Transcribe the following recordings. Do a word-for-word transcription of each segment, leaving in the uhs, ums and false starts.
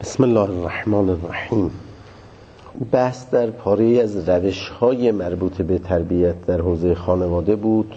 بسم الله الرحمن الرحیم. بحث در پاره از روش‌های مربوط به تربیت در حوزه خانواده بود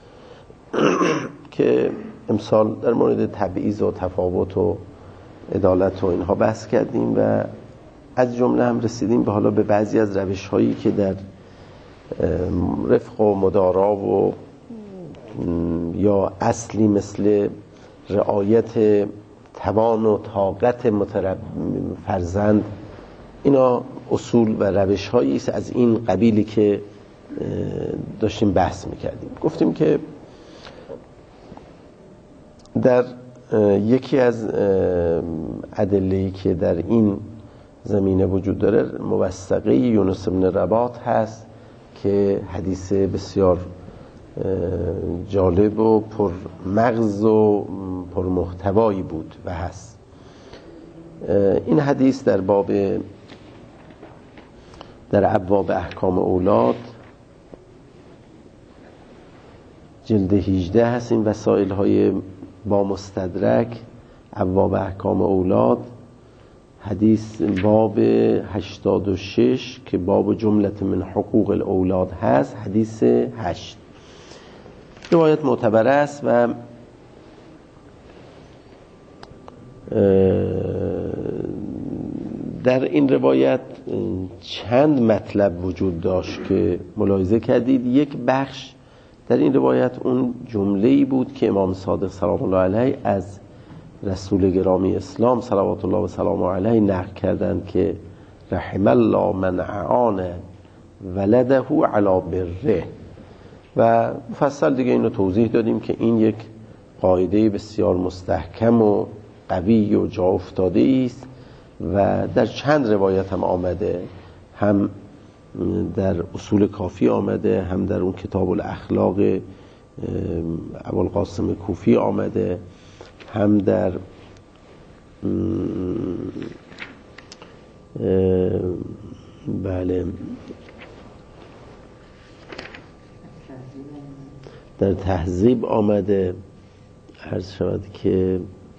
که امسال در مورد تبعیض و تفاوت و عدالت و اینها بحث کردیم و از جمله هم رسیدیم به حالا به بعضی از روش‌هایی که در رفق و مدارا و یا اصلی مثل رعایت توان و طاقت مترب فرزند، اینا اصول و روش هایی است از این قبیلی که داشتیم بحث میکردیم. گفتیم که در یکی از ادله‌ای که در این زمینه وجود داره موثقه یونس بن رباط هست که حدیث بسیار جالب و پر مغز و پر محتوایی بود و هست. این حدیث در باب در ابواب احکام اولاد جلد هجده هست. این وسائل های با مستدرک ابواب احکام اولاد، حدیث باب هشتاد و شش که باب جملت من حقوق الاولاد هست، حدیث هشت. روایت معتبر است و در این روایت چند مطلب وجود داشت که ملاحظه کردید. یک بخش در این روایت اون جمله‌ای بود که امام صادق سلام الله علیه از رسول گرامی اسلام صلوات الله و سلام علیه نقل کردند که رحم الله من اعان ولده علی بره، و مفصل دیگه اینو توضیح دادیم که این یک قاعده بسیار مستحکم و قوی و جا افتاده است و در چند روایت هم آمده، هم در اصول کافی آمده، هم در اون کتاب الاخلاق ابوالقاسم کوفی آمده، هم در بله در تهذیب آمده. عرض شود که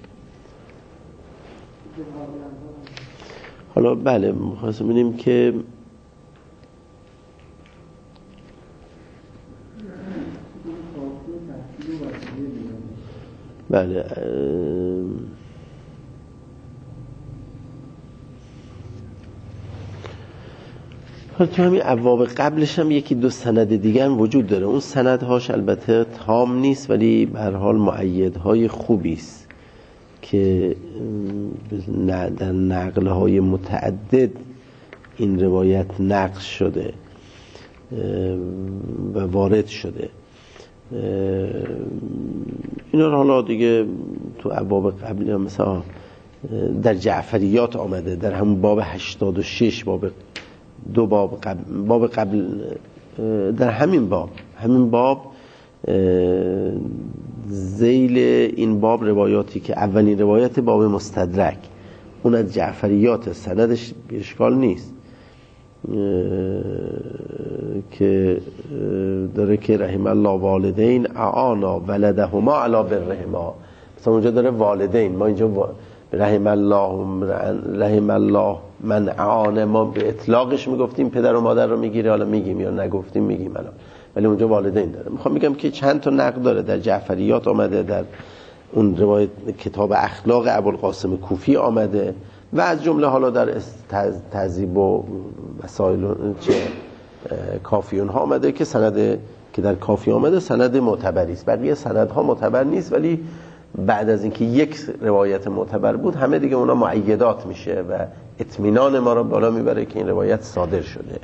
حالا بله می‌خواستم ببینیم که بله حالا تو همین ابواب قبلش هم یکی دو سند دیگه هم وجود داره. اون سندهاش البته تام نیست ولی به هر حال مؤیدهای خوبی است که در نقل‌های متعدد این روایت نقل شده و وارد شده. اینا رو حالا دیگه تو ابواب قبلی هم مثلا در جعفریات آمده، در همون باب هشتاد و شش، باب دو باب قبل باب قبل در همین باب همین باب ذیل این باب روایاتی که اولین روایت باب مستدرک اون از جعفریات، سندش به اشکال نیست، که داره که رحم الله والدین اعانا ولدهما علی برهما. مثلا اونجا داره والدین، ما اینجا رحم الله رحم الله من اعانه ما به اطلاقش میگفتیم پدر و مادر رو میگیره، حالا میگیم یا نگفتیم میگیم الان، ولی اونجا والدین داره. میخوام میگم که چند تا نقل داره، در جعفریات آمده، در اون روایت کتاب اخلاق ابوالقاسم کوفی آمده و از جمله حالا در تهذیب و مسائل چه کافیون ها آمده که سند که در کافی آمده سند معتبری است. بقیه سندها معتبر نیست ولی بعد از اینکه یک روایت معتبر بود همه دیگه اونا مؤیدات میشه و اطمینان ما رو بالا میبره که این روایت صادر شده.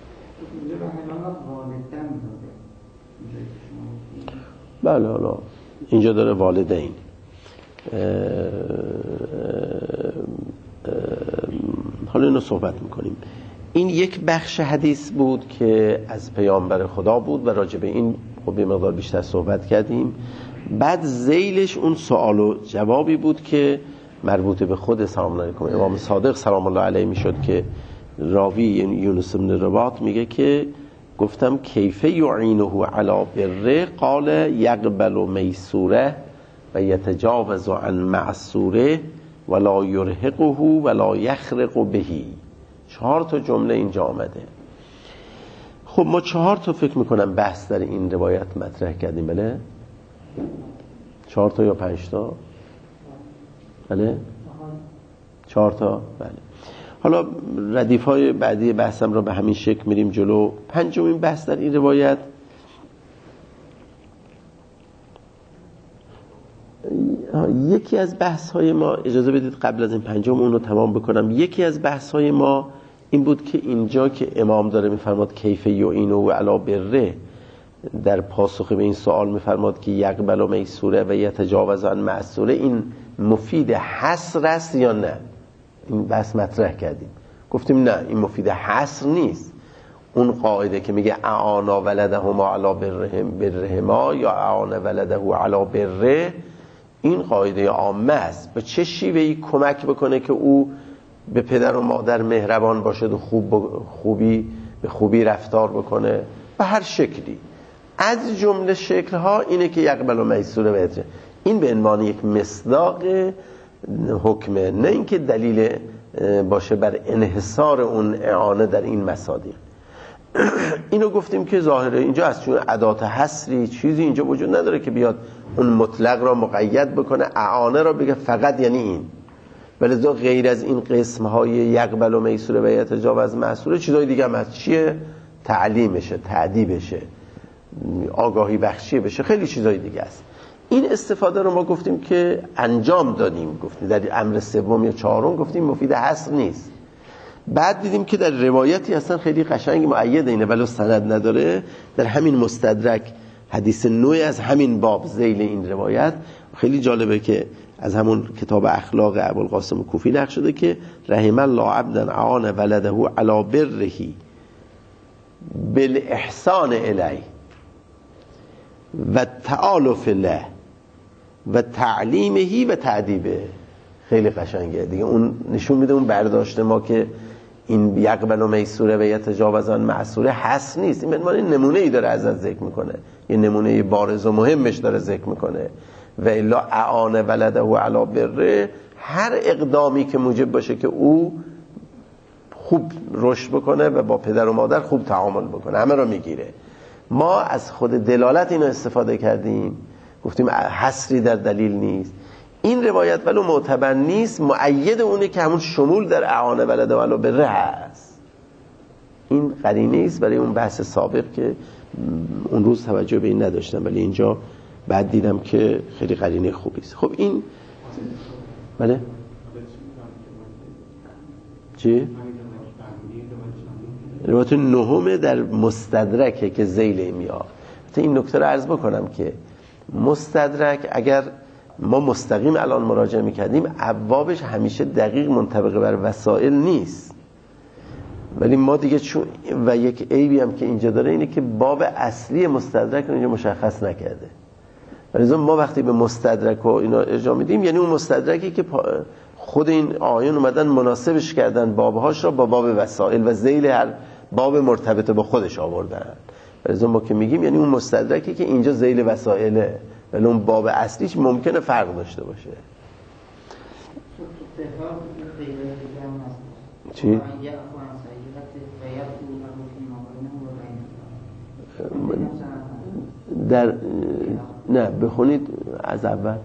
بله حالا اینجا داره والدین. حالا اینو صحبت میکنیم. این یک بخش حدیث بود که از پیامبر خدا بود و راجع به این خب یه مقدار بیشتر صحبت کردیم. بعد ذیلش اون سوال و جوابی بود که مربوط به خود سلام علیکم امام صادق سلام الله علیه میشد که راوی یونس بن رباط میگه که گفتم کیف یعینه علی بره، قال یقبل میسوره و یتجاوز عن معصوره ولا یرهقه ولا یخرق بهی. چهار تا جمله اینجا آمده. خب ما چهار تا فکر میکنم بحث در این روایت مطرح کردیم. بله چهار تا یا پنج تا؟ بله چهار تا. بله حالا ردیف های بعدی بحثم را به همین شکل میریم جلو. پنجمین بحث در این روایت یکی از بحث های ما، اجازه بدید قبل از این پنجم اون رو تمام بکنم. یکی از بحث های ما این بود که اینجا که امام داره میفرماد کیف یعینه و علی بره، در پاسخ به این سوال میفرماد که یقبل میسوره و یتجاوز عن معسوره، این مفید حصر است یا نه؟ این بحث مطرح کردیم، گفتیم نه این مفید حصر نیست. اون قاعده که میگه اعانا ولدهما علی برهم برهما یا اعانا ولده علی بره، این قاعده عامه است. به چه شیوهی کمک بکنه که او به پدر و مادر مهربان باشد و خوب خوبی به خوبی رفتار بکنه، به هر شکلی. از جمله شکل‌ها اینه که یقبل میسوره بهتره. این به عنوان یک مصداق حکمه، نه اینکه دلیل باشه بر انحصار اون اعانه در این مصادیق. اینو گفتیم که ظاهره اینجا از چون ادات حصری چیزی اینجا وجود نداره که بیاد اون مطلق را مقید بکنه، اعانه را بگه فقط یعنی این. ولی غیر از این قسم‌های یقبل و میسوره و یتجاوز معسوره چیزای دیگه هم هست. چیه؟ تعلیمشه، تعدیبشه، آگاهی بخشی بشه، خیلی چیزای دیگه است. این استفاده رو ما گفتیم که انجام دادیم، گفتیم در امر سوم یا چهارم گفتیم مفید حصر نیست. بعد دیدیم که در روایتی اصلا خیلی قشنگ مؤید اینه ولی سند نداره، در همین مستدرک حدیث نوعی از همین باب ذیل این روایت خیلی جالبه که از همون کتاب اخلاق ابوالقاسم کوفی نقل شده که رحم الله عبدا اعان ولده علی بره بالاحسان الیه و تعالف له و تعلیمه و تعدیبه. خیلی قشنگه دیگه، اون نشون میده اون برداشت ما که این یقبل و میسوره و یتجاوز عن معسوره حس نیست. این به عنوان نمونه ای داره ازت ذکر میکنه، یه نمونه بارز و مهمش داره ذکر میکنه. و الا اعانه ولده و علی بره، هر اقدامی که موجب باشه که او خوب رشد بکنه و با پدر و مادر خوب تعامل بکنه، همه رو میگیره. ما از خود دلالت اینو استفاده کردیم، گفتیم حصری در دلیل نیست. این روایت ولو معتبر نیست، مؤید اونه که همون شمول در اعانه ولده و علی بره هست. این قرینه است برای اون بحث سابق که اون روز توجه به این نداشتم، ولی اینجا بعد دیدم که خیلی قرینه خوبی است. خب این بله چی؟ روایت نهم در مستدرکه که ذیل میاد. این نکته رو عرض بکنم که مستدرک اگر ما مستقیم الان مراجعه میکردیم ابوابش همیشه دقیق منطبق بر وسائل نیست، ولی ما دیگه چون و یک عیبی هم که اینجا داره اینه که باب اصلی مستدرک رو اینجا مشخص نکرده. ولی ما وقتی به مستدرک و اینا ارجاع میدیم یعنی اون مستدرکی که خود این آیون اومدن مناسبش کردن بابهاش را با باب وسائل و ذیل هر باب مرتبط با خودش آوردن. ولی ما که میگیم یعنی اون مستدرکی که اینجا ذیل وسائله، ولی اون باب اصلیش ممکنه فرق داشته باشه. چی؟ در نه بخونید از اول.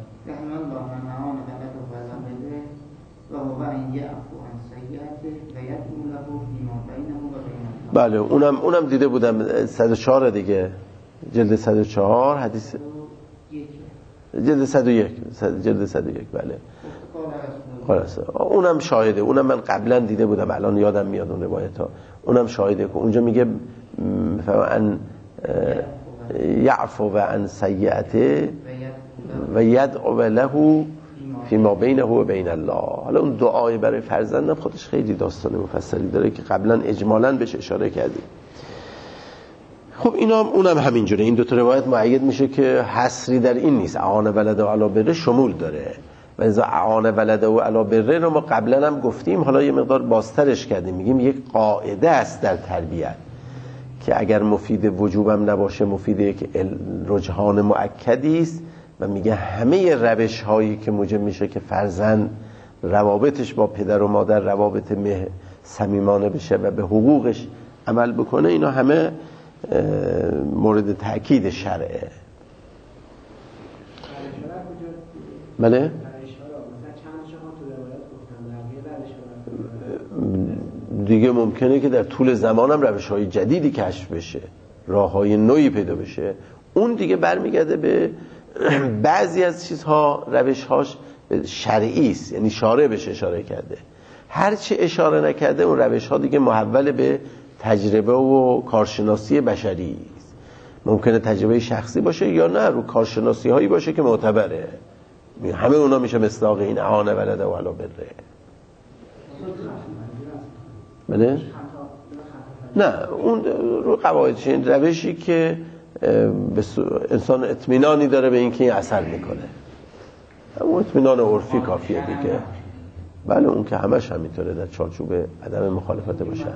بله اونم اونم دیده بودم، صد و چهار دیگه، جلد صد و چهار حدیث جلد صد و یک جلد صد و یک بله خلاص اونم شاهده. اونم من قبلا دیده بودم، الان یادم میاد اون روایت ها. اونم شاهده که اونجا میگه ان یعفو و ان سیئته و یدعو له فیما بینه و بین الله. حالا اون دعای برای فرزندم خودش خیلی داستان مفصلی داره که قبلا اجمالاً بهش اشاره کردیم. خب اینا اونم همینجوره. این دو تا روایت مؤید میشه که حصری در این نیست، اعانه ولده و علی بره شمول داره. و اذا اعانه ولده و علی بره رو ما قبلا هم گفتیم، حالا یه مقدار بازترش کردیم، میگیم یک قاعده است در تربیت که اگر مفید وجوبم نباشه مفید یک رجحان مؤکدی است و میگه همه روش هایی که موجب میشه که فرزند روابطش با پدر و مادر روابط صمیمانه بشه و به حقوقش عمل بکنه، اینا همه مورد تأکید شرعه. بله؟ دیگه ممکنه که در طول زمان هم روش های جدیدی کشف بشه، راه های نوعی پیدا بشه. اون دیگه برمیگرده به بعضی از چیزها روش هاش شرعی است، یعنی شارع بهش اشاره کرده. هرچی اشاره نکرده اون روش ها دیگه محول به تجربه و کارشناسی بشری است. ممکنه تجربه شخصی باشه یا نه رو کارشناسی هایی باشه که معتبره. همه اونا میشه مصداق این اعانه ولده و علا بره. بله؟ نه اون رو قواعدش این روشی که انسان اطمینانی داره به اینکه این اثر میکنه، اون اطمینان عرفی کافیه دیگه. بله اون که همش همینطوره در چارچوب عدم مخالفت با شرع.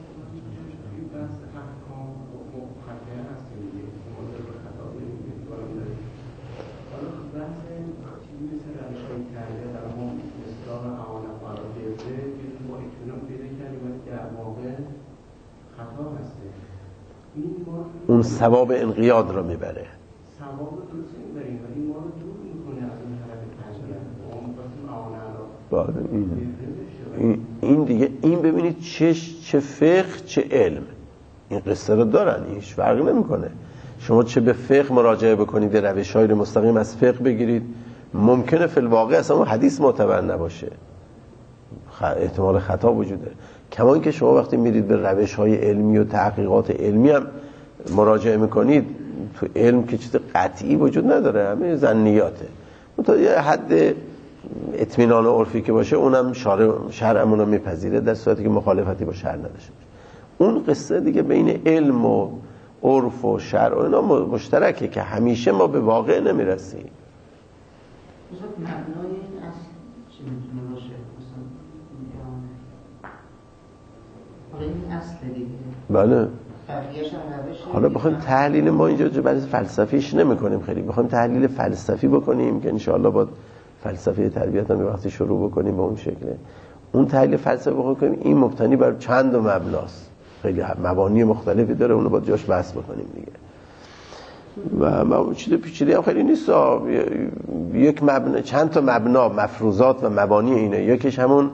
اون ثواب انقیاد رو میبره. ثواب رو میبریم ولی ما رو دور میکنه از این طرف تجربه. این این این دیگه این ببینید چه چه فقه چه علم این قصه رو دارن، هیچ فرقی نمیکنه. شما چه به فقه مراجعه بکنید، روش‌های مستقیم از فقه بگیرید، ممکنه فی الواقع اصلا اون حدیث معتبر نباشه، احتمال خطا وجود داره. کما اینکه شما وقتی میرید به روش‌های علمی و تحقیقات علمی هم مراجعه میکنید، تو علم که چیز قطعی وجود نداره، همه ظنیاته. تا یه حد اطمینان عرفی که باشه اونم شرع شرعمون رو میپذیره در صورتی که مخالفتی با شرع نداشته باشه. اون قصه دیگه بین علم و عرف و شرع و اینا مشترکه که همیشه ما به واقع نمیرسیم. مثلا مبنای این اصل چی میتونه باشه؟ مثلا این اصل دیگه. بله. حالا بخوایم تحلیل ما اینجا برای فلسفیش نمی کنیم، خیلی بخوایم تحلیل فلسفی بکنیم که انشاءالله با فلسفه تربیت هم به وقتی شروع بکنیم به اون شکله. اون تحلیل فلسفی بکنیم این مبتنی بر چند و مبناست، خیلی مبانی مختلفی داره، اونو باید جاش بحث بکنیم دیگه. و ما چیز پیچیده هم خیلی نیست، یک مبنا، چند تا مبنا، مفروضات و مبانی اینه. یکیش همون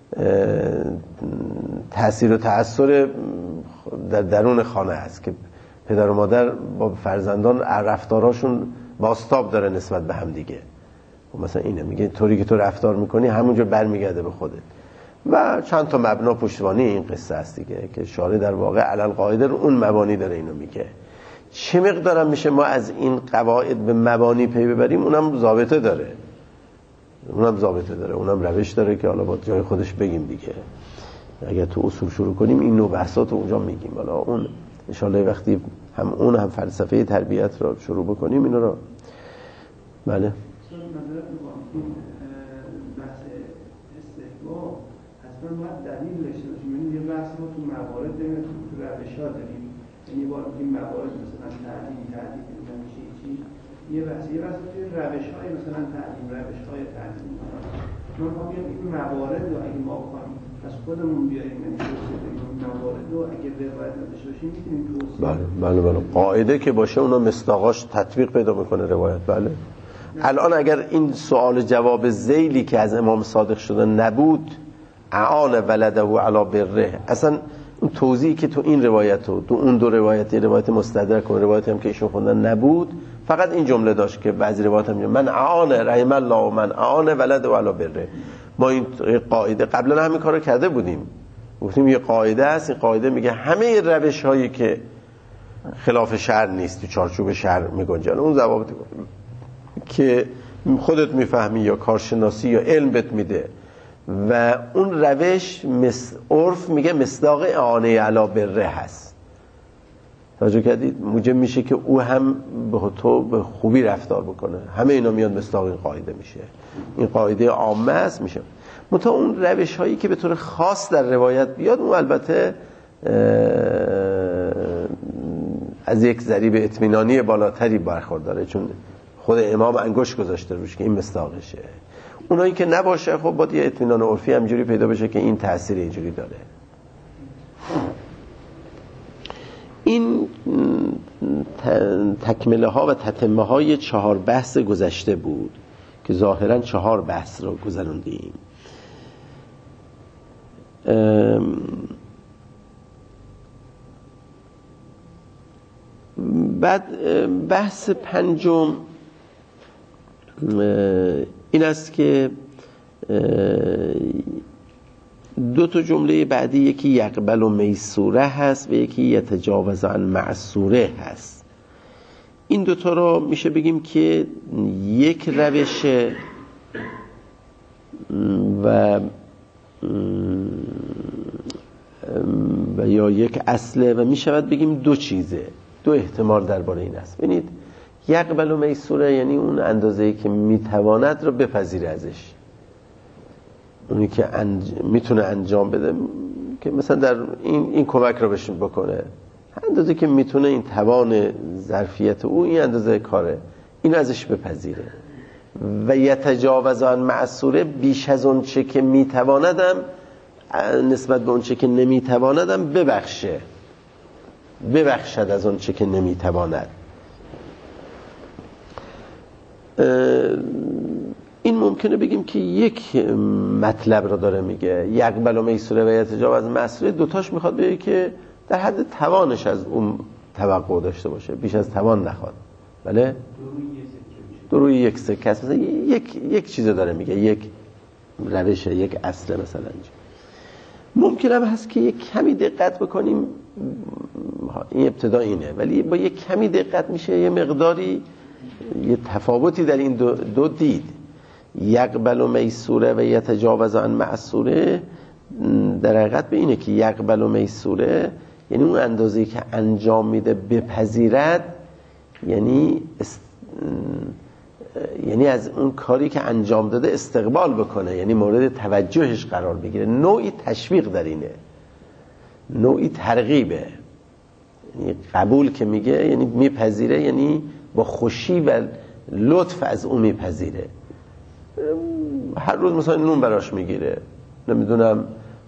تأثیر و تأثیر در درون خانه است که پدر و مادر با فرزندان رفتاراشون بازتاب داره نسبت به هم دیگه. مثلا اینه میگه طوری که تو رفتار میکنی همونجور برمیگرده به خودت. و چند تا مبنا پشتوانی این قصه است دیگه که شارع در واقع علل قاعده رو اون مبانی داره اینو میگه. چه مقدارم میشه ما از این قواعد به مبانی پی ببریم اونم ضابطه داره، اونم ضابطه داره اونم روش داره که حالا با جای خودش بگیم دیگه. اگر تو اصول شروع کنیم این نوع بحثات رو اونجا میگیم، حالا اون انشالله وقتی هم اون هم فلسفه تربیت رو شروع بکنیم اینا رو. بله بحث استحباب اصلا باید دلیل داشته باشیم. یعنی یه بحث ما تو موارد داریم، تو روش‌ها داریم، یعنی باید این موارد مثلا تعلیم تعلیم نمیشه چی یه بحث یه بحث توی روش‌های مثلا تعلیم روش‌های تعلیم ما میگیم این موارد رو اگه ما بخوایم از خودمون بیاریم این موارد رو اگه روایت داشته باشیم میتونیم توصیف. بله بله بله قاعده که باشه اونا مصداقاش تطبیق پیدا میکنه روایت. بله الان اگر این سوال جواب ذیلی که از امام صادق شده نبود، اعان ولده و علی بره، اصلا اون توضیحی که تو این روایت و تو اون دو روایت، روایت مستدرک و روایت هم که ایشون خوندن نبود، فقط این جمله داشت که بعضی روایت هم من اعان رحم الله و من اعان ولده و علی بره. ما این قاعده قبلا همین کارو کرده بودیم، گفتیم یه قاعده است، این قاعده میگه همه روش هایی که خلاف شرع نیست تو چارچوب شرع میگنجن، اون ضوابط که خودت میفهمی یا کارشناسی یا علم بهت میده و اون روش مس... عرف میگه مصداق اعانه علی بره هست. توجه کردید؟ موجب میشه که او هم به تو به خوبی رفتار بکنه. همه اینا میاد مصداق این قاعده میشه. این قاعده عامه است میشه. منتها اون روش هایی که به طور خاص در روایت بیاد اون البته از یک ضریب اطمینانی بالاتری برخورداره، چون خود امام انگشت گذاشته روش که این مصداقشه. اونایی که نباشه خب باید یه اطمینان عرفی همجوری پیدا بشه که این تأثیر اینجوری داره. این تکمله ها و تتمه های چهار بحث گذشته بود که ظاهرا چهار بحث رو گذروندیم. بعد بحث پنجم این است که دو تا جمله بعدی، یکی یقبل و میسوره هست و یکی یتجاوز عن معسوره هست. این دوتا رو میشه بگیم که یک روش و و یا یک اصله و میشود بگیم دو چیزه، دو احتمال درباره این است. ببینید یقبل و میسوره یعنی اون اندازه‌ای که میتواند رو بپذیره ازش، اونی که انج... میتونه انجام بده، که مثلا در این این کمک رو بهش بکنه، اندازه که میتونه، این توان ظرفیت او این اندازه کاره، این ازش بپذیره. و یتجاوز عن معسوره، بیش از اون چه که میتواندم نسبت به اون چه که نمیتواندم ببخشه، ببخشد از اون چه که نمیتواند. این ممکنه بگیم که یک مطلب رو داره میگه، یقبل و میسوره و یتجاوز عن معسوره، دوتاش میخواد بگه که در حد توانش از اون توقع داشته باشه، بیش از توان نخواد. بله؟ دو روی یک سکه است. مثلا یک یک چیز داره میگه، یک روش، یک اصل مثلا. ممکنه هم هست که یک کمی دقت بکنیم، این ابتدا اینه، ولی با یک کمی دقت میشه یه مقداری یه تفاوتی در این دو, دو دید. یقبل و میسوره و یتجاوز عن معسوره در حقیقت به اینه که یقبل و میسوره یعنی اون اندازه‌ای که انجام میده بپذیرد، یعنی است... یعنی از اون کاری که انجام داده استقبال بکنه، یعنی مورد توجهش قرار بگیره. نوعی تشویق در اینه، نوعی ترغیبه. یعنی قبول که میگه یعنی میپذیره، یعنی با خوشی و لطف از اون میپذیره. هر روز مثلا نون براش میگیره، نمیدونم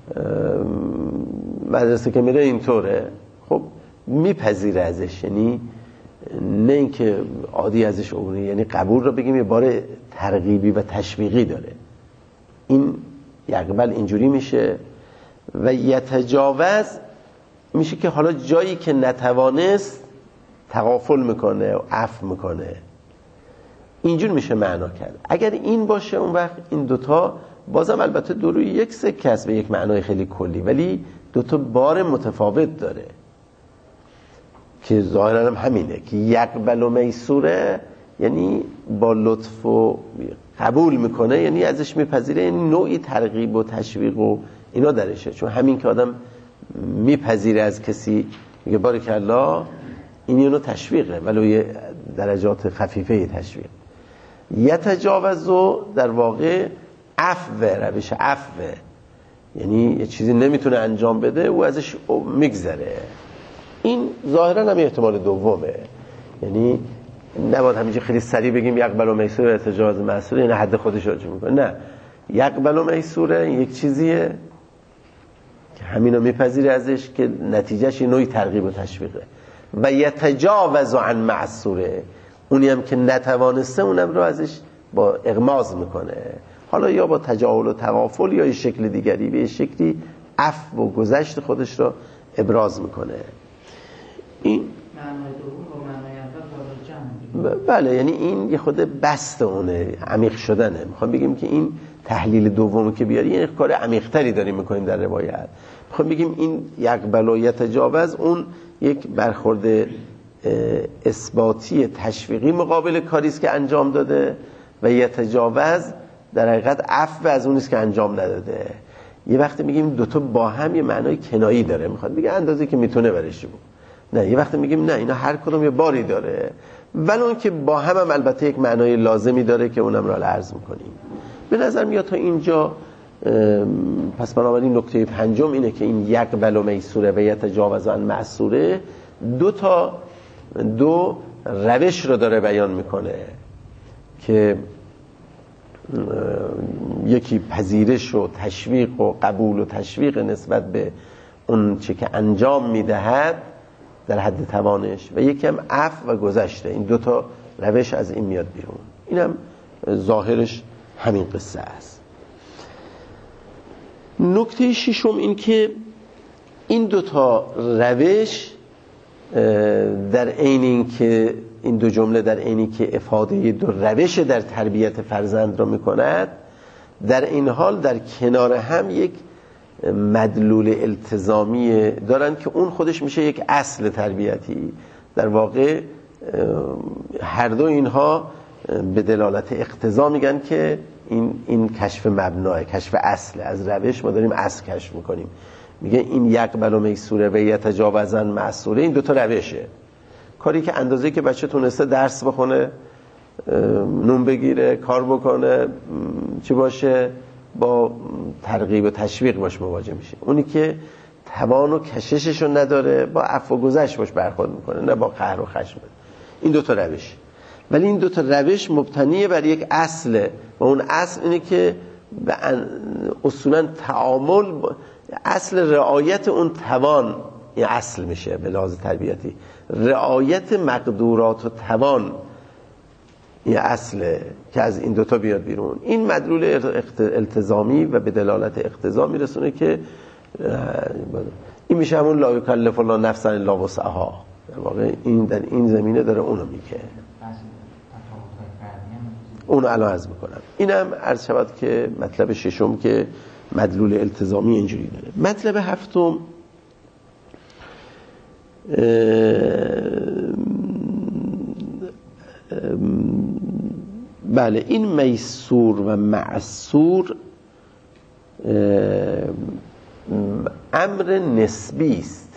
مدرسه که میره اینطوره، خب میپذیره ازش، یعنی نه اینکه عادی ازش عبوری، یعنی قبول رو بگیم یه بار ترغیبی و تشویقی داره. این یقبل اینجوری میشه. و یتجاوز میشه که حالا جایی که نتوانست تغافل میکنه و عفو میکنه، اینجور میشه معنا کرد. اگر این باشه اون وقت این دوتا بازم البته دو روی یک سکه است به یک معنای خیلی کلی، ولی دوتا بار متفاوت داره که ظاهرا هم همینه که یقبل و میسوره یعنی با لطف و قبول میکنه، یعنی ازش میپذیره، یعنی نوعی ترغیب و تشویق و اینا درشه. چون همین که آدم میپذیره از کسی، میگه بارکالله، این یه نوع تشویقه ولو یه درجات خفیفه تشویق. یتجاوزو در واقع عفو، روش عفو، یعنی یه چیزی نمیتونه انجام بده و ازش میگذره. این ظاهرا هم احتمال دومه، یعنی نباید همینجا خیلی سریع بگیم یقبل و میسوره و یتجاوز معسوره، یعنی حد خودش رو میکنه. نه، یقبل و میسوره یک چیزیه که همینو میپذیره ازش که نتیجهش یه نوعی ترغیب و تشویقه. و یتجاوز عن معسوره، اونی هم که نتوانسته اونم رو ازش با اغماض میکنه، حالا یا با تجاهل و تغافل یا یه شکل دیگری، به یه شکلی عفو و گذشت خودش رو ابراز میکنه. این معنای دوم با معنای اول بالا جمع. بله، یعنی این یه خود بست اونه، عمیق شدنه. میخوام بگیم که این تحلیل دومی که بیاری یعنی کار عمیق‌تری داریم میکنیم در روایت. میخوام بگیم این یقبل و یتجاوز اون یک برخورد اثباتی تشویقی مقابل کاریست که انجام داده، و یتجاوز در حقیقت عفو از اونیست که انجام نداده. یه وقتی میگیم دوتا با هم یه معنای کنایی داره، میخواد بگه اندازه که میتونه برش بود. نه، یه وقتی میگیم نه، اینا هر کدوم یه باری داره، ولی اون که با هم هم البته یک معنای لازمی داره که اونم را عرض میکنیم. به نظر میاد تا اینجا. پس بنابراین نکته پنجم اینه که این یقبل و میسوره و یتجاوز عن معسوره دو تا دو روش رو داره بیان میکنه که یکی پذیرش و تشویق و قبول و تشویق نسبت به اون چه که انجام میدهد در حد توانش، و یکی هم عفو و گذشته. این دوتا روش از این میاد بیرون. این هم ظاهرش همین قصه است. نکته ششم این که این دوتا روش در عین این که این دو جمله در عینی که افاده دو روش در تربیت فرزند را میکند، در این حال در کنار هم یک مدلول التزامی دارند که اون خودش میشه یک اصل تربیتی. در واقع هر دو اینها به دلالت اقتضا میگن که این این کشف مبناه، کشف اصل. از روش ما داریم اصل کشف میکنیم. میگه این یقبل و میسوره و یتجاوزن معصوره، این دوتا روشه. کاری که اندازه‌ای که بچه تونسته درس بخونه، نون بگیره، کار بکنه، چی باشه، با ترغیب و تشویق باش مواجه میشه. اونی که توان و کشششو نداره با عفو و گذشت باش برخورد میکنه، نه با قهر و خشم. این دوتا روش. ولی این دوتا روش مبتنیه بر یک اصله و اون اصل اینه که اصولا تعامل با اصل رعایت اون توان، این اصل میشه به لحاظ تربیتی. رعایت مقدورات و توان این اصله که از این دوتا بیاد بیرون. این مدلول التزامی و به دلالت اقتضا میرسونه که این میشه همون لا یکلف الله نفسا الا وسعها. در واقع این در این زمینه داره اونو میگه. اونو الان عرض میکنم. اینم عرض شود که مطلب ششم که مدلول التزامی اینجوری داره. مطلب هفتم بله، این میسور و معسور امر نسبی است.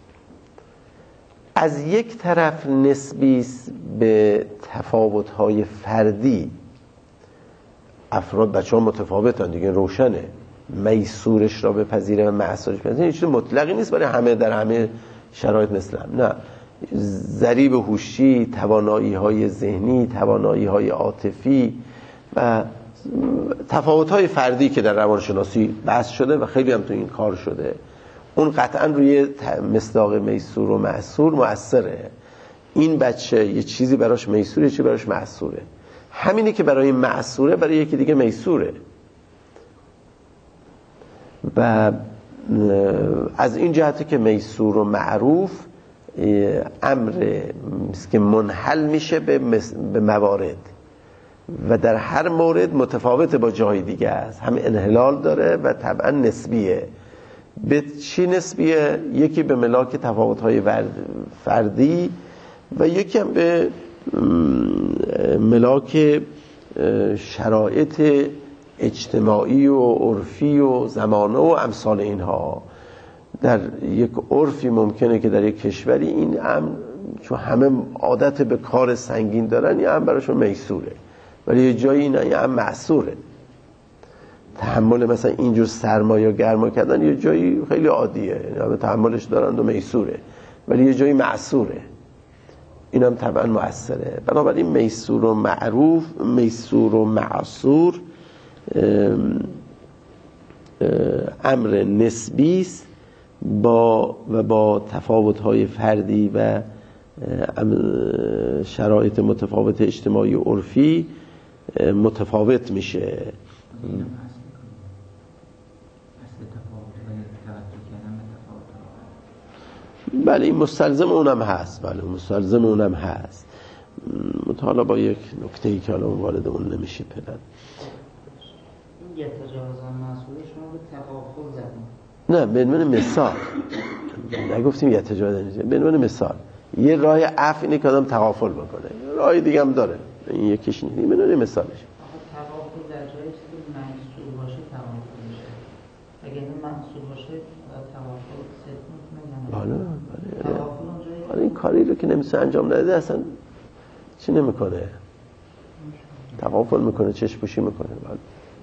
از یک طرف نسبی است به تفاوت‌های فردی، افراد بچه ها متفاوتن دیگه، روشنه. میسورش را بپذیره و معسورش بپذیره این چیز مطلقی نیست برای همه در همه شرایط مثل هم. نه، ضریب هوشی، توانایی های ذهنی، توانایی های عاطفی و تفاوت های فردی که در روانشناسی بحث شده و خیلی هم تو این کار شده، اون قطعا روی مصداق میسور و معسور مؤثره. این بچه یه چیزی براش میسوره، یه چیزی براش معسوره. همینی که برای معسوره برای یکی دیگه میسوره. و از این جهته که میسور و معروف امر که منحل میشه به موارد و در هر مورد متفاوت با جای دیگه است، هم انحلال داره و طبعا نسبیه. به چی نسبیه؟ یکی به ملاک تفاوت‌های فردی و یکی هم به ملاک شرایط اجتماعی و عرفی و زمانه و امثال اینها. در یک عرفی ممکنه که در یک کشوری این امر چون همه عادت به کار سنگین دارن، این امر براشون میسوره، ولی یه جایی این امر معسوره. تحمل مثلا اینجور سرمایه گرما کردن یه جایی خیلی عادیه، همه تحملش دارند و میسوره، ولی یه جایی معسوره. اینم طبعا مؤثره. بنابراین میسور و معروف، میسور و معسور امر نسبی است با و با تفاوت‌های فردی و شرایط متفاوت اجتماعی و عرفی متفاوت میشه. بله این مستلزم اونم هست، بله مستلزم اونم هست. حالا با یک نکته‌ای که حالا وارد اون نمیشه پدر. یه تجاوزان مسئول شما به تقابل زدیم. نه به عنوان مثال نگفتیم یه تجاوزان، به عنوان مثال یه راه عفو اینه که آدم تغافل بکنه، راه دیگه هم داره، این یکیش نیست. به عنوان مثالش تغافل در جایی که منصور باشه تغافل میشه، اگه این منصور باشه تغافل صدق میکنه. بله بله بله این کاری رو که نمیشه انجام نده اصلا چی نمیکنه، تغافل میکنه، چشم پوشی میکنه. بله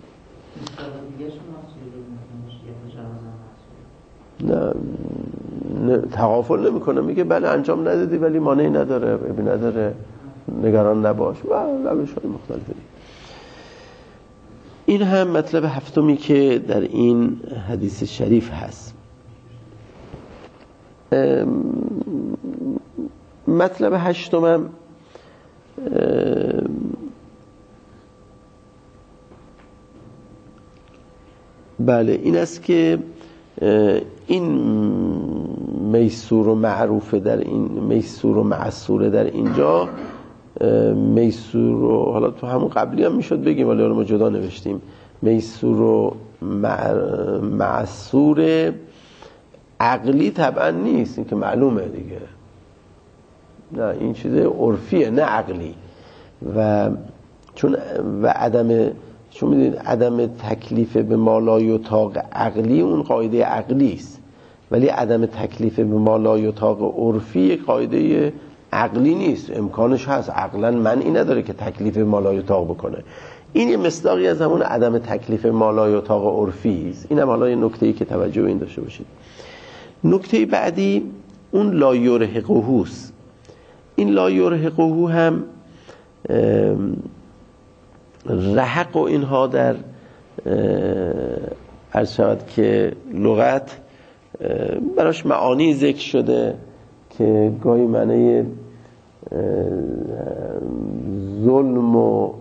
نه نه تغافل نمیکنه، میگه بله انجام ندادی ولی مانعی نداره، ابی نداره، نگران نباش و روش های مختلفی. این هم مطلب هفتمی که در این حدیث شریف هست. مطلب هشتمم بله این است که این میسور و معروفه در این میسور و معسوره در اینجا میسور و حالا تو همون قبلی هم میشد بگیم ولی حالا ما جدا نوشتیم میسور و معسور عقلی طبعا نیست، این که معلومه دیگه، نه این چیز عرفیه نه عقلی. و چون و عدم چون میدونید عدم تکلیف به ما لا یطاق عقلی اون قاعده عقلی است، ولی عدم تکلیف به ما لا یطاق عرفی قاعده عقلی نیست. امکانش هست، عقلا منعی نداره که تکلیف ما لا یطاق بکنه. این یه مصداقی از همون عدم تکلیف ما لا یطاق عرفی است. اینم حالا یه نکته‌ای که توجه به این داشته باشید. نکته بعدی اون لا یرهقه است. این لا یرهقه هم رهق و اینها در عرض شود که لغت براش معانی ذکر شده که گاهی معنی ظلم و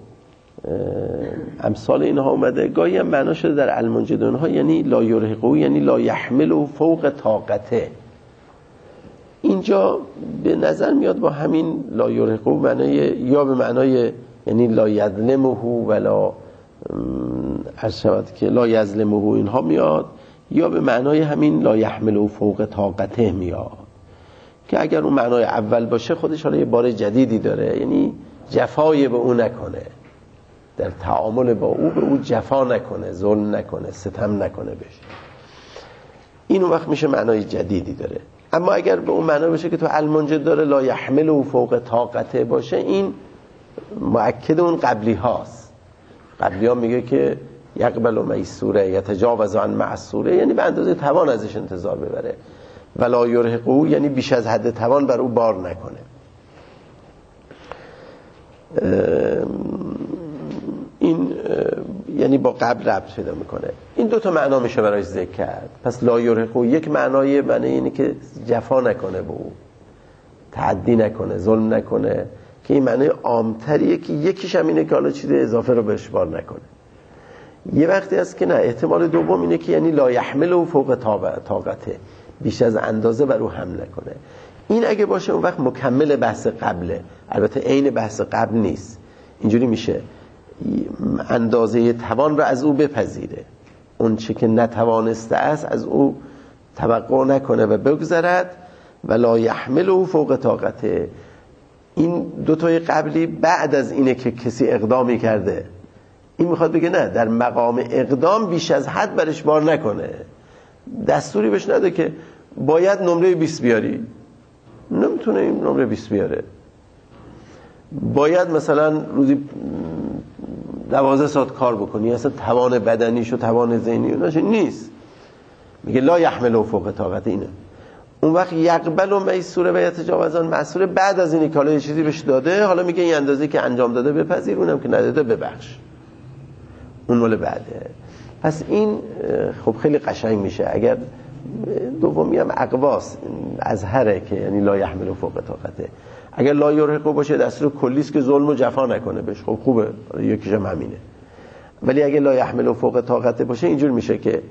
امثال اینها اومده، گاهی هم معنا شده در المنجد اونها یعنی لا یرهقه یعنی لا یحمل فوق طاقته. اینجا به نظر میاد با همین لا یرهقه معنی یا به معنای یعنی لا یظلمه ولا عرض شود که لا یظلمه اینها میاد، یا به معنای همین لا یحمل فوق طاقته میاد که اگر اون معنای اول باشه خودش حالا یه بار جدیدی داره، یعنی جفای به اون نکنه، در تعامل با او به او جفا نکنه، ظلم نکنه، ستم نکنه بشه. این اون وقت میشه معنای جدیدی داره. اما اگر به اون معنی باشه که تو المنجد داره لا یحمل فوق طاقته باشه، این مؤکد اون قبلی هاست. قبلی ها میگه که یقبل و میسوره یتجاوز عن معسوره، یعنی به اندازه توان ازش انتظار ببره. ولا یرهقه یعنی بیش از حد توان بر او بار نکنه. این یعنی با قبل ربط پیدا میکنه. این دو تا معنا میشه برایش ذکر کرد. پس لا یرهقه یک معنای معنی اینه که جفا نکنه به او، تعدی نکنه، ظلم نکنه، که این معنی عامتریه که یکیش هم اینه که حالا چیز اضافه رو بهش بار نکنه. یه وقتی هست که نه، احتمال دوم اینه که یعنی لا یحمل و فوق طاقته، بیش از اندازه بر او حمل نکنه. این اگه باشه اون وقت مکمل بحث قبله، البته عین بحث قبل نیست. اینجوری میشه اندازه توان رو از او بپذیره، اون چه که نتوانسته است از او توقع نکنه و بگذرد. و لا یحمل و فوق طاقته، این دوتای قبلی بعد از اینه که کسی اقدامی کرده. این میخواد بگه نه، در مقام اقدام بیش از حد برش بار نکنه، دستوری بهش نده که باید نمره بیست بیاری، نمیتونه این نمره بیست بیاره. باید مثلا روزی دوازده ساعت کار بکنی، اصلا توان بدنیش و توان ذهنی نیست. میگه لا یحمل و فوق طاقت. اینه اون وقت یقبل و میسوره و یتجاوز عن معسوره، بعد از اینی که حالا یه چیزی بهش داده، حالا میگه این اندازه‌ای که انجام داده بپذیر، اونم که نداده ببخش، اون مال بعده. پس این خب خیلی قشنگ میشه. اگر دومی هم اقواس ازهره که یعنی لا یحمل فوق طاقته. اگر لا یرهقه باشه دستور کلیست که ظلم و جفا نکنه بهش، خب خوبه، یکیش هم همینه. ولی اگر لا یحمل فوق طاقته باشه اینجور میشه که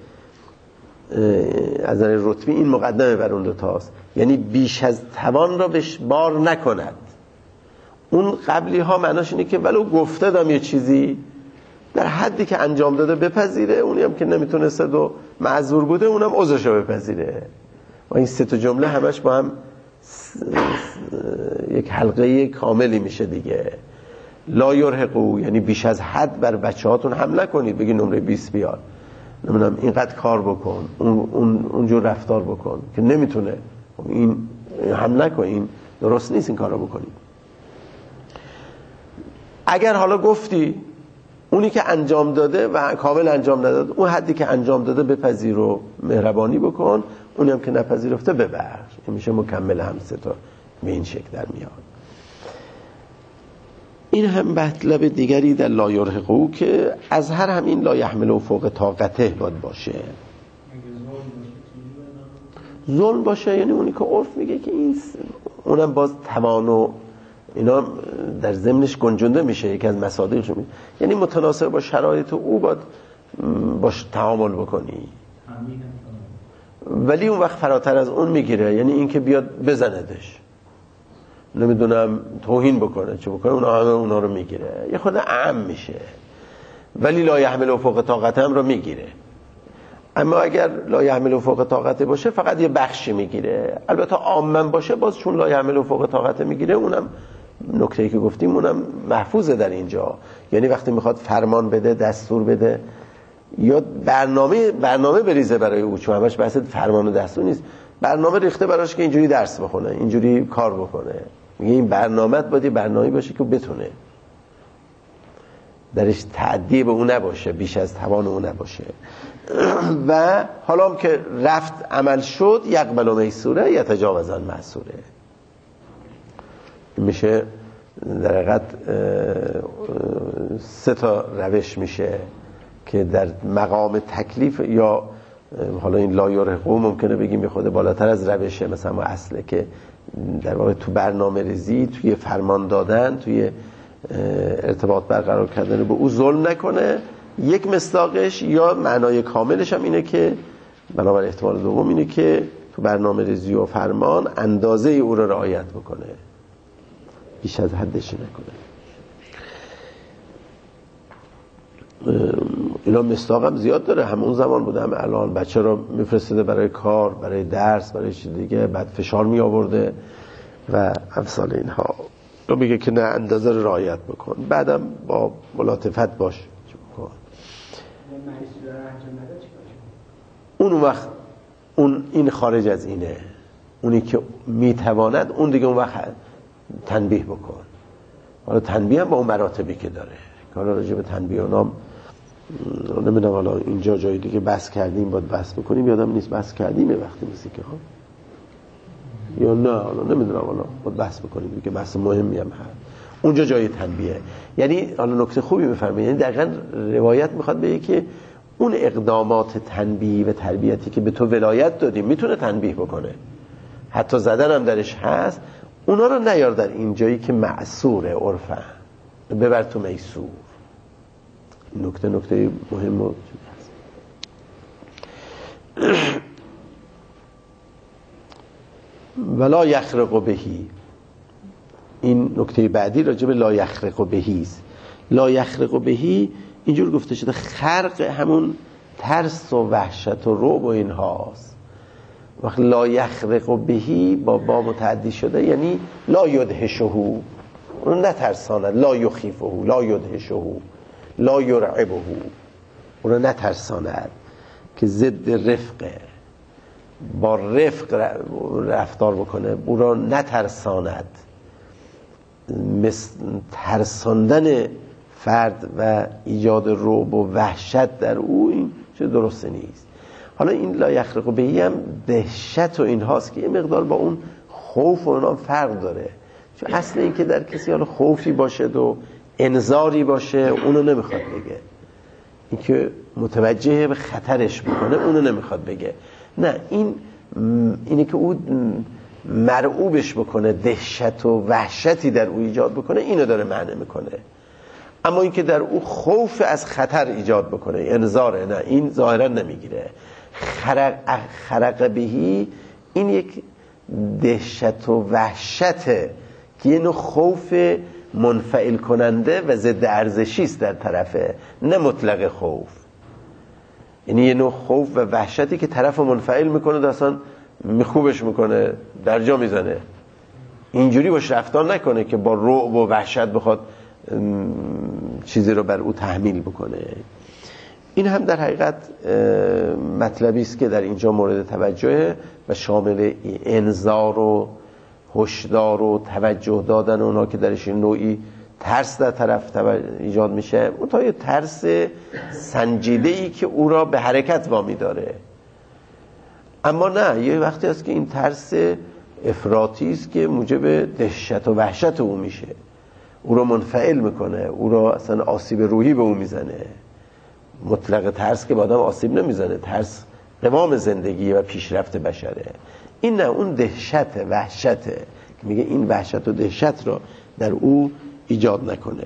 از نظر رتبی این مقدمه بر اون دو تاست، یعنی بیش از توان را بهش بار نکند. اون قبلی ها معناش اینه که ولو گفته دام یه چیزی در حدی که انجام داده بپذیره، اونی هم که نمیتونسته و معذور بوده اونم عذرشو بپذیره. و این سه تا جمله همش با هم یک حلقه کاملی میشه دیگه. لا یرهقه یعنی بیش از حد بر بچه‌هاتون حمله کنید، بگی نمره بیست بیار، نمیدونم اینقدر کار بکن، اون اون اونجور رفتار بکن که نمیتونه، این حمله کن، این درست نیست این کارو بکنی. اگر حالا گفتی اونی که انجام داده و کامل انجام نداد، اون حدی که انجام داده بپذیر و مهربانی بکن، اونی هم که نپذیرفته ببخش. این میشه مکمل هم سه تا به این شکل در میاد. این هم مطلب دیگری در لا یرهقو که از هر همین لا یحمل فوق طاقته باید باشه. ظلم باشه یعنی اونی که عرف میگه که این اونم باز توان و اینا در ضمنش گنجونده میشه، یکی از مصادیقش میشه، یعنی متناسب با شرایط او باید باش تعامل بکنی، ولی اون وقت فراتر از اون میگیره، یعنی این که بیاد بزندش، نمیدونم توهین بکنه چه بکنه، اونا همه اونا رو میگیره، یه خود اعم میشه، ولی لا یحمل فوق طاقته هم رو میگیره. اما اگر لا یحمل فوق طاقته باشه فقط یه بخشی میگیره، البته عاماً باشه باز چون لا یحمل فوق طاقته میگیره، اونم نکته‌ای که گفتیم اونم محفوظه در اینجا، یعنی وقتی میخواد فرمان بده، دستور بده یا برنامه برنامه بریزه برای او، چون همش بحث فرمان و دستور نیست، برنامه ریخته براش که اینجوری درس بخونه، اینجوری کار بکنه، میگه این برنامه‌ت باید برنامه‌ای باشه که بتونه درش تعدی به اون نباشه، بیش از توان اون نباشه. و حالا هم که رفت عمل شد، یقبل میسوره یتجاوز عن معسوره، میشه در حقیقت سه تا روش میشه که در مقام تکلیف، یا حالا این لا یرهقو ممکنه بگیم یه خود بالاتر از روشه، مثلا ما اصله که در واقع تو برنامه ریزی، توی فرمان دادن، توی ارتباط برقرار کردن به او ظلم نکنه، یک مصداقش یا معنای کاملش هم اینه که بنابر احتمال دوم اینه که تو برنامه ریزی و فرمان اندازه او رو رعایت بکنه، بیش از حدش نکنه. اینا مصداق هم زیاد داره، همون زمان بوده هم الان، بچه رو میفرستده برای کار، برای درس، برای چیز دیگه، بعد فشار می آورده و امثال اینها رو میگه که نه اندازه رو رعایت بکن، بعدم با ملاطفت باش بکن. اون وقت اون این خارج از اینه، اونی که میتواند اون دیگه اون وقت تنبیه بکن. حالا تنبیه هم با اون مراتبی که داره، حالا راجع به تنبیه اونام نمیدونم، حالا اینجا جایی دیگه بحث کردیم باید بحث بکنیم، یادم نیست بحث کردیم یه وقتی موسیقی ها یا نه، حالا نمیدونم، حالا باید بحث بکنیم دیگه، بحث مهمی هم هست اونجا جای تنبیه. یعنی حالا نکته خوبی میفهمید، یعنی دقیقاً روایت میخواد بگه که اون اقدامات تنبیه و تربیتی که به تو ولایت دادیم میتونه تنبیه بکنه، حتی زدن هم درش هست، اونا رو نیار در این جایی که معصوره عرفه، ببر تو میسور. نکته نکته مهم و ولا یخرق بهی. این نکته بعدی راجع به لا یخرق بهی است. لا یخرق بهی اینجور گفته شده خرق همون ترس و وحشت و رعب و اینهاست. وقت لا یخرق بهی با با متعدی شده یعنی لا یدهشه، اون نترساند، لا یخیفه، لا یدهشه، لا یرعبه، اون رو نترساند، که ضد رفقه، با رفق رفتار بکنه، اون رو نترساند. مثل ترساندن فرد و ایجاد رعب و وحشت در او، این چه درسته نیست. حالا این لا یخرق بهی هم دهشت و این هاست که یه مقدار با اون خوف و اونام فرق داره، چون اصل این که در کسی حالا خوفی باشه و انذاری باشه اونو نمیخواد بگه، این که متوجه به خطرش بکنه اونو نمیخواد بگه، نه، این اینه که او مرعوبش بکنه، دهشت و وحشتی در او ایجاد بکنه، اینو داره معنی میکنه. اما این که در او خوف از خطر ایجاد بکنه، انذاره، نه، این ظاهرا نمیگیره. خرق خرق بهی این یک دهشت و وحشته که یه نوع خوف منفعل کننده و ضد ارزشی است در طرفه، نه مطلق خوف. یعنی یه نوع خوف و وحشتی که طرف منفعل میکنه، اصلا میخوبش میکنه، در جا میزنه، اینجوری باش رفتار نکنه که با رعب و وحشت بخواد چیزی رو بر او تحمیل بکنه. این هم در حقیقت مطلبی است که در اینجا مورد توجهه و شامل انذار و هشدار و توجه دادن اونا که درش نوعی ترس در طرف ایجاد میشه، اون تا یه ترس سنجیده‌ای که او را به حرکت وامی داره. اما نه، یه وقتی هست که این ترس افراطی است که موجب دهشت و وحشت او میشه، او رو منفعل میکنه، او رو اصلا آسیب روحی به او میزنه. مطلق ترس که با آدم آسیب نمیزنه، ترس قوام زندگی و پیشرفت بشره. این نه، اون دهشت، وحشته، میگه این وحشت و دهشت رو در او ایجاد نکنه.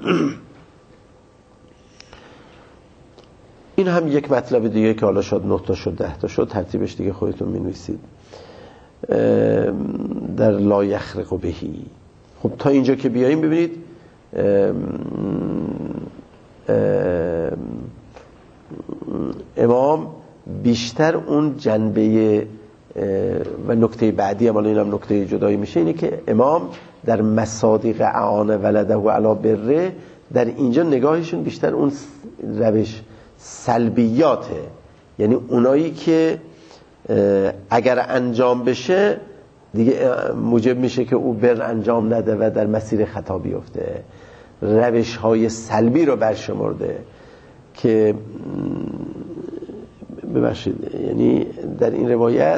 این هم یک مطلب دیگه که حالا شد نه تا شد ده تا شد، ترتیبش دیگه خودتون می‌نویسید. در لا یخرق بهی. خب تا اینجا که بیاییم ببینید امام بیشتر اون جنبه و نکته بعدی هم، اینم نکته جدایی میشه، اینه که امام در مصادیق اعان ولده و علا بره، در اینجا نگاهشون بیشتر اون روش سلبیاته، یعنی اونایی که اگر انجام بشه دیگه موجب میشه که او بر انجام نده و در مسیر خطا بیفته، روش های سلبی رو برشمرده که ببخشید، یعنی در این روایت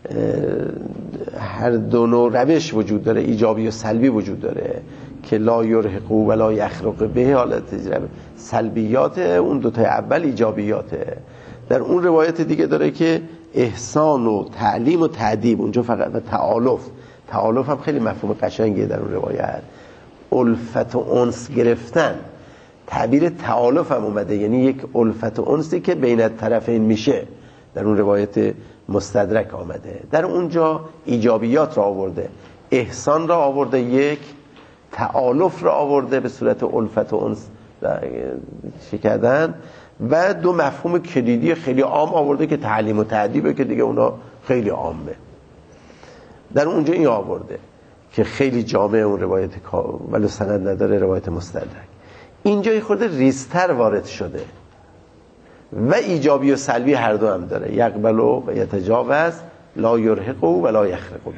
هر دو نوع روش وجود داره، ایجابی و سلبی وجود داره که لا یرهق و لا یخرق به، حالت سلبیات، اون دوتای اول ایجابیاته. در اون روایت دیگه داره که احسان و تعلیم و تعدیب، اونجا فقط و تعالف. تعالف هم خیلی مفهوم قشنگیه در اون روایت، الفت و انس گرفتن. تعبیر تعالف هم اومده، یعنی یک الفت و انسی که بین طرفین میشه، در اون روایت مستدرک آمده. در اونجا ایجابیات را آورده، احسان را آورده، یک تعالف را آورده به صورت الفت و انس شکردن، و دو مفهوم کلیدی خیلی عام آورده که تعلیم و تعدیبه، که دیگه اونا خیلی عامه. در اونجا این آورده که خیلی جامع اون روایت ولی سند نداره، روایت مستدرک. اینجا خورده ریزتر وارد شده و ایجابی و سلبی هر دو هم داره، یقبل و یتجاوز، لا یرهق و لا یخرق به.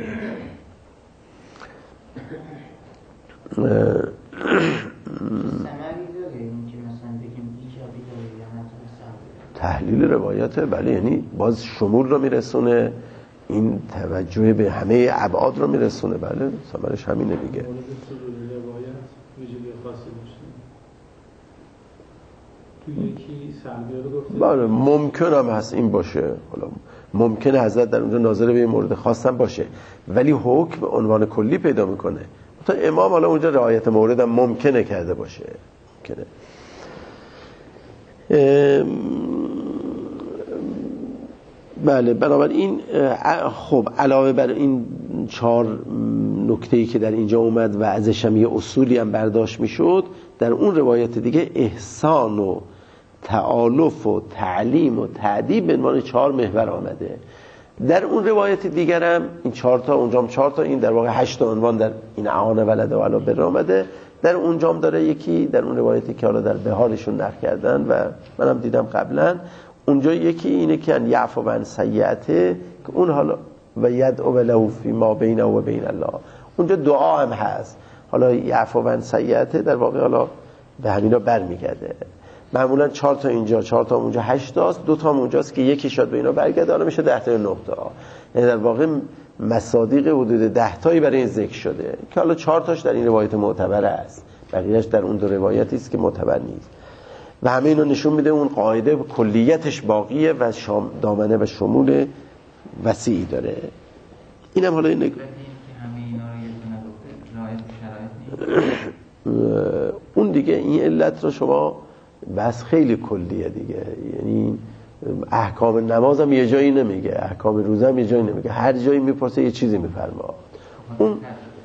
ثمری داره این که مثلا بگیم ایجابی داره یا مثلا سلبی؟ تحلیل روایته، بله، یعنی باز شمول رو میرسونه، این توجه به همه ابعاد رو میرسونه، بله، ثمرش همینه دیگه. مورد صدور روایت ویژگی خاصی داشته تو یکی سلبی رو گفته، بله ممکن هم هست این باشه، حالا ممکنه حضرت در اونجا ناظر به این مورد خاص هم باشه، ولی حکم به عنوان کلی پیدا میکنه. تا امام حالا اونجا رعایت مورد هم ممکنه کرده باشه، ممکنه. بله، بنابراین خب علاوه بر این چهار نکته‌ای که در اینجا اومد و ازش هم یه اصولی هم برداشت میشد، در اون روایت دیگه احسان و تعالف و تعلیم و تعدیب به عنوان چهار محور آمده. در اون روایت دیگر هم این چهار تا، اونجا هم چهار تا، این در واقع هشت تا عنوان در این اعان ولده و علا بر آمده. در اونجا هم داره یکی، در اون روایتی که حالا در بهارشون نقل کردن و منم دیدم قبلا، اونجا یکی اینه که ان یعفو عن سیئته، که اون حالا و یدعو له فی ما بینه و بین الله، اونجا دعا هم هست. حالا یعفو عن سیئته در واقع حالا به همینا برمیگرده. معمولا چهار تا اینجا، چهار تا اونجا، هشت تاست، دو تا اونجاست که یکی شاد به اینا برگرده، حالا میشه ده تا یا نه تا. یعنی در واقع مصادیق حدود ده تایی برای این ذکر شده که حالا چهار تاش در این روایت معتبر است، بقیه‌اش در اون دو روایتی است که معتبر نیست. و همه اینو نشون میده اون قاعده کلیتش باقیه و شام دامنه و شمول وسیعی داره. اینم حالا این نگاه اون دیگه، این علت رو شما بس خیلی کلیه دیگه، یعنی احکام نماز هم یه جایی نمیگه، احکام روزه هم یه جایی نمیگه، هر جایی میپرسه یه چیزی میفرما. اون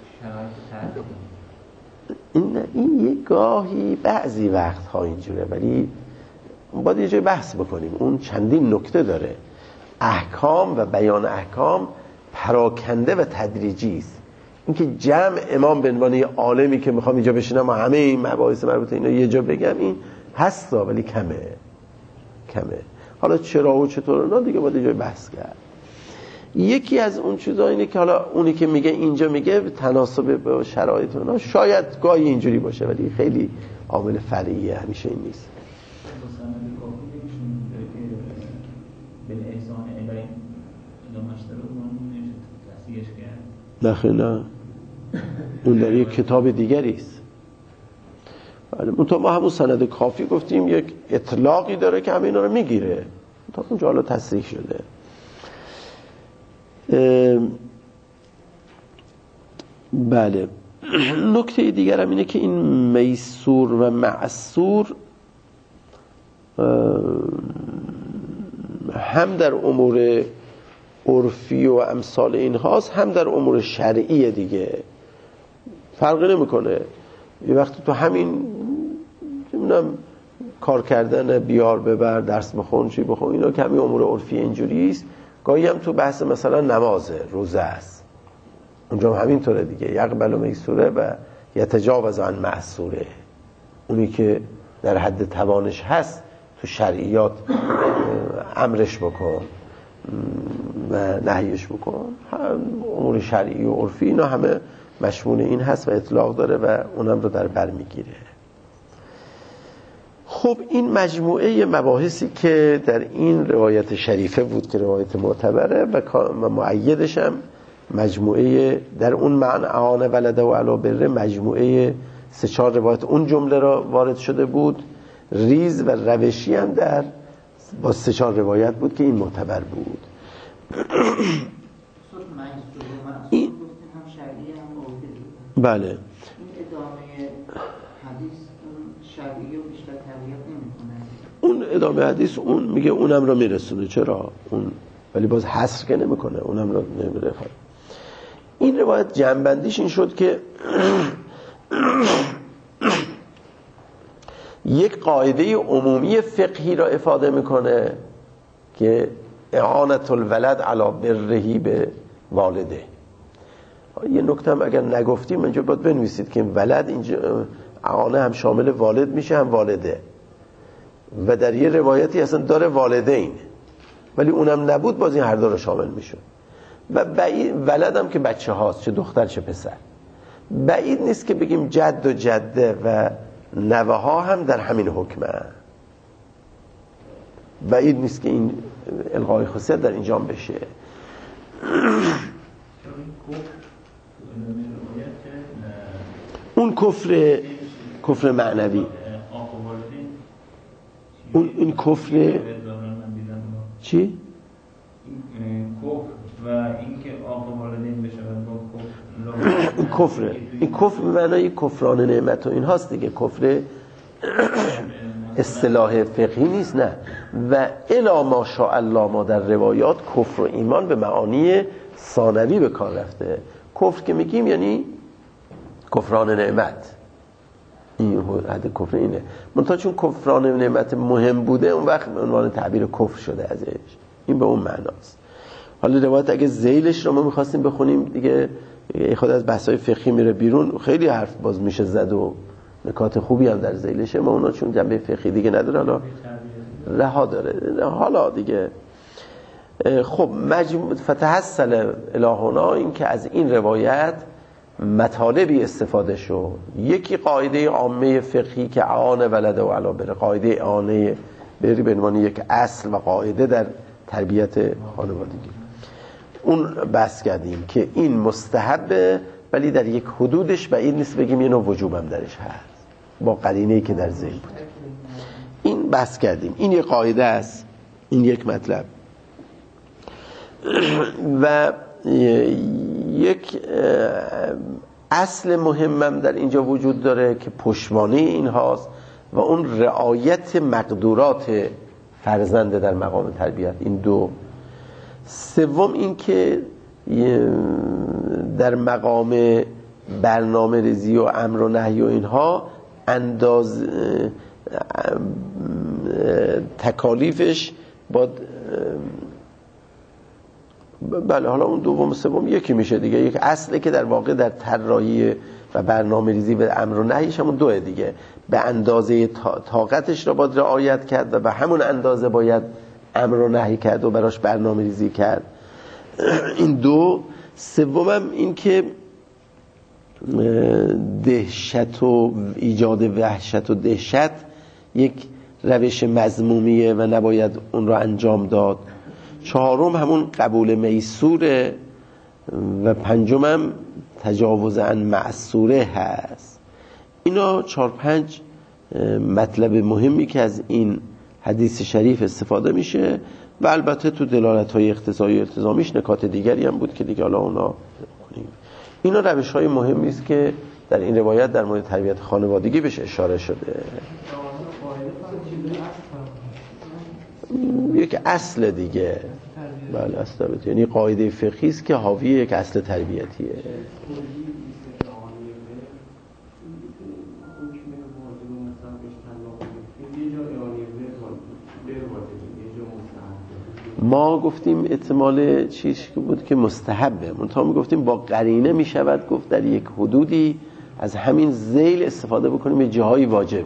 این این یه گاهی بعضی وقتها اینجوره، ولی باید یه جای بحث بکنیم. اون چندین نکته داره، احکام و بیان احکام پراکنده و تدریجی است. اینکه جمع امام به عنوان عالمی که میخوام اینجا بشینم و همه این مباحث مربوطه اینا یه جا بگم، این هستا ولی کمه کمه. حالا چرا و چطور نه دیگه باید یه جای بحث کرد. یکی از اون چیزا اینه که حالا اونی که میگه اینجا میگه تناسب با شرایط اونا، شاید گاهی اینجوری باشه ولی خیلی عامل فرعیه، همیشه این نیست. نه خیلی نه، اون در یک کتاب دیگری است، بله منتها ما همون سند کافی گفتیم یک اطلاقی داره که همه اینا رو میگیره، تا اونجا حالا تصریح شده. بله نکته دیگر هم اینه که این میسور و معسور هم در امور عرفی و امثال این هاست، هم در امور شرعی دیگه، فرقی نمیکنه. یه وقتی تو همین نمیدونم کار کردن بیار ببر درس بخون چی بخون اینا که همین امور عرفی اینجوری است، گاهی هم تو بحث مثلا نمازه روزه است اونجا هم همین طوره دیگه، یقبل میسوره و یتجاوز عن معسوره، اونی که در حد توانش هست تو شرعیات امرش بکن و نهیش بکن. امور شرعی و عرفی اینا همه مشمول این هست و اطلاق داره و اونم رو در بر میگیره. خب این مجموعه مباحثی که در این روایت شریفه بود که روایت معتبره و مؤیدش هم مجموعه در اون معنی اعانه ولده و علی بره، مجموعه سه چهار روایت اون جمله را وارد شده بود، ریز و روشی هم در با سه چهار روایت بود که این معتبر بود. این بله این ادامه حدیث شرعی و بیشتر تقویت نمی‌کنه. اون ادامه حدیث اون میگه اونم رو میرسونه، چرا اون ولی باز حصر که نمیکنه، اونم رو نمیره. این روایت جنبندیش این شد که یک قاعده عمومی فقهی را افاده میکنه که اعانت الولد علی برهی به والده. یه نکته هم اگر نگفتیم اینجا باید بنویسید که ولد اینجا اعانه هم شامل والد میشه هم والده، و در یه روایتی اصلا داره والدین ولی اونم نبود باز این هر دو رو شامل میشه. و بعید ولد هم که بچه هاست، چه دختر چه پسر. بعید نیست که بگیم جد و جده و نوه ها هم در همین حکمه. بعید نیست که این الغای خصوصیت در اینجا بشه. اون کفر کفر معنوی، اون این کفر چی؟ و اینکه آقا والدین بشه این کفره، این کفر به معنای کفران نعمت و این هاست دیگه. کفر اصطلاح فقهی نیست، نه. و الا ما شاء الله ما در روایات کفر و ایمان به معانی ثانوی به کار رفته. کفر که میگیم یعنی کفران نعمت، این حد کفر اینه. منتها چون کفران نعمت مهم بوده اون وقت به عنوان تعبیر کفر شده ازش، این به اون معناست. حالا روایت اگه ذیلش رو ما می‌خواستیم بخونیم دیگه خود از بحث‌های فقهی میره بیرون، خیلی حرف باز میشه زد و نکات خوبی هم در ذیلشه، ما اونا چون جنبه فقهی دیگه نداره حالا رها داره حالا دیگه. خب مجموع فتحصل الهنا این که از این روایت مطالبی استفاده شد. یکی قاعده عامه فقهی که اعانه ولده و علی بره، قاعده اعانه بری به عنوان یک اصل و قاعده در تربیت خانوادگی، اون بحث کردیم که این مستحبه ولی در یک حدودش بعید نیست بگیم یه نوع وجوبم درش هست با قرینه‌ای که در ذهن بود. این بحث کردیم، این یک قاعده است، این یک مطلب. و یک اصل مهمم در اینجا وجود داره که پشتوانه این هاست و اون رعایت مقدورات فرزند در مقام تربیت. این دو. سوم این که در مقام برنامه ریزی و امر و نهی و اینها انداز تکالیفش با بله حالا اون دوم و سوم یکی میشه دیگه، یک اصله که در واقع در طراحی و برنامه ریزی و امر و نهیش همون دوه دیگه، به اندازه طاقتش را باید رعایت کرد و به همون اندازه باید امر و نهی کرد و براش برنامه ریزی کرد. این دو. سومم این که دهشت و ایجاد وحشت و دهشت یک روش مذمومیه و نباید اون را انجام داد. چهارم همون قبول میسوره و پنجمم تجاوز عن معسوره هست. اینا چهار پنج مطلب مهمی که از این حدیث شریف استفاده میشه و البته تو دلالت‌های اقتضایی التزامیش نکات دیگری هم بود که دیگه حالا اونا کنیم. اینا روش‌های مهمی است که در این روایت در مورد تربیت خانوادگی بهش اشاره شده. یک اصل دیگه، بله اصل تربیت، یعنی قاعده فقهی است که حاوی یک اصل تربیتیه. ما گفتیم احتمال چیزی بود که مستحبه، منتها می گفتیم با قرینه می شود گفت در یک حدودی از همین ذیل استفاده بکنیم، یه جاهایی واجبه.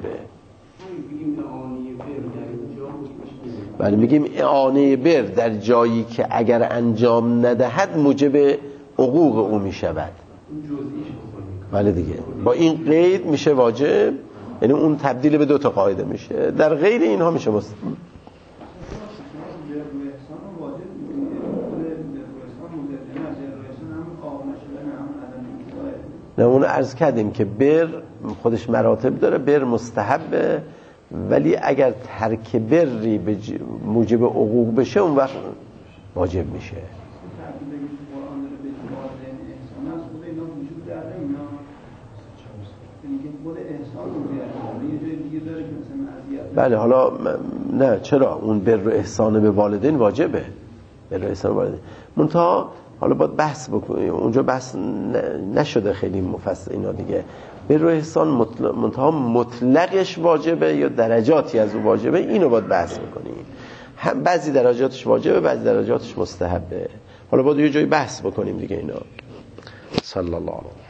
بله میگیم اعانه بر در جایی که اگر انجام ندهد موجب عقوق او می شود. بله دیگه با این قید میشه واجب، یعنی اون تبدیل به دو تا قاعده میشه. در غیر اینها میشه مستحب. نه اون عرض کردیم که بر خودش مراتب داره، بر مستحبه، ولی اگر ترک بری به موجب عقوق بشه اون وقت واجب میشه. بله حالا نه چرا اون بر و احسان به والدین واجبه، بر و احسان به والدین منتها حالا باید بحث بکنیم، اونجا بحث نشده خیلی مفصل اینا دیگه. بر و احسان مطلق منتها مطلقش واجبه یا درجاتی از اون واجبه، اینو باید بحث بکنیم. بعضی درجاتش واجبه، بعضی درجاتش مستحبه. حالا باید یه جایی بحث بکنیم دیگه اینا. صلی الله علیه